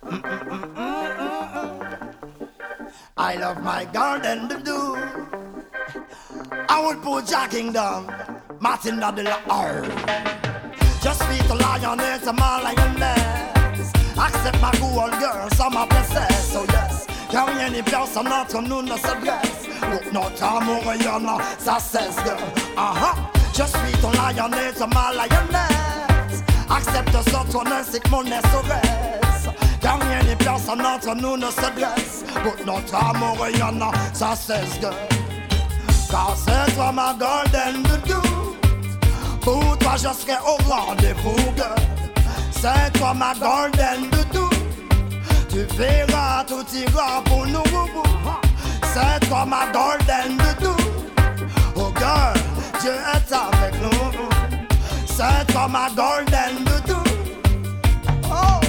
I love my garden to do. I will put Jah Kingdom, Martin de la R. Just beat the lioness and my lioness. Accept my cool girl, some my princess. So yes, car rien n'est personne entre nous ne se blesse. Pour notre amour, y'en a, ça cesse de. Just beat the lioness and my lioness. Accepte ce trône ainsi que mon SOS. Car rien n'est personne entre nous ne se blesse. Pour notre amour, y'en a, ça cesse de. Car c'est toi ma golden doudou. Pour toi je serai au rendez-vous. C'est toi ma golden doudou. Tu verras, tout ira pour nous. C'est toi ma golden doudou. Oh girl, Dieu est avec nous. C'est toi ma golden doudou. Oh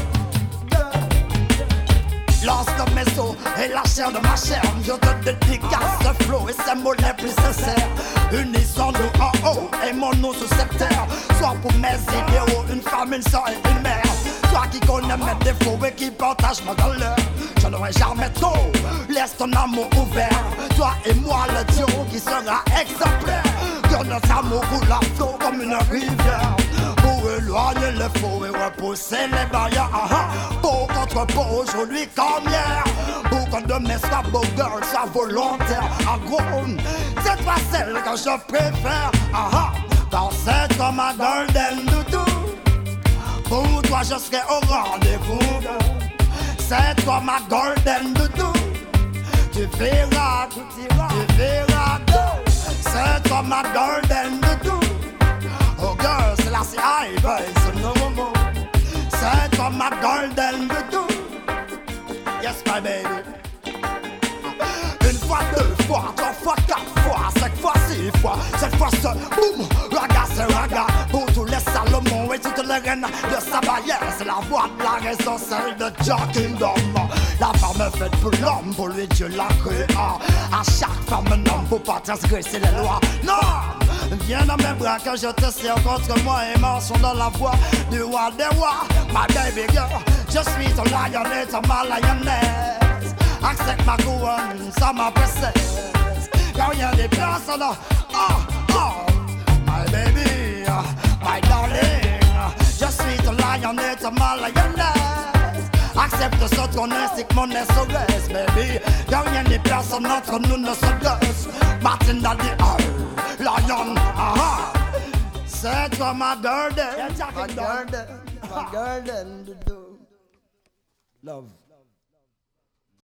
lorsque mes os et la chair de ma chair, je te dédicace ce flow et ces mots les plus sincères. Unissons-nous en haut et mon nom sous cette terre. Soit pour mes idéaux, une femme, une soeur et une mère. Toi qui connais mes défauts et qui partage ma valeur. Je n'aurai jamais trop, laisse ton amour ouvert. Toi et moi le duo qui sera exemplaire. Que notre amour coule à flot comme une rivière. Pour éloigner le faux et repousser les barrières. Peau contre peau, aujourd'hui comme hier. Pour qu'un de mes soit beau girl soit volontaire. En gros, c'est toi celle que je préfère. Car c'est toi ma golden doudou. Pour toi je serai au rendez-vous. C'est toi ma golden doudou. Tu verras, tu verras. C'est toi ma golden doudou. Oh girl, c'est la CI, c'est no more. C'est toi ma golden doudou. Yes my baby. Une fois, deux fois, trois fois, quatre fois, cinq fois, six fois. Cette fois c'est boum, raga c'est raga. Pour tous les Salomon et toutes les reines de Sabaïen. C'est la voix de la raison, celle de Jah Kingdom. La femme est faite pour l'homme, pour lui Dieu l'a créé. À chaque femme un homme, faut pas transgresser les lois. Non, viens dans mes bras que je te serre contre moi et mention dans la voix du roi des rois. My baby girl, je suis ton lioness, ma lioness. Accepte ma couronne, ça ma princesse. Car rien n'est personne. My baby, my darling. Je suis ton lioness, ma lioness. Accepte ce trône ainsi que mon SOS, baby. Car rien n'est personne entre nous ne se blesse. Martin Daddy, lion, c'est toi ma golden, my golden, my golden, love.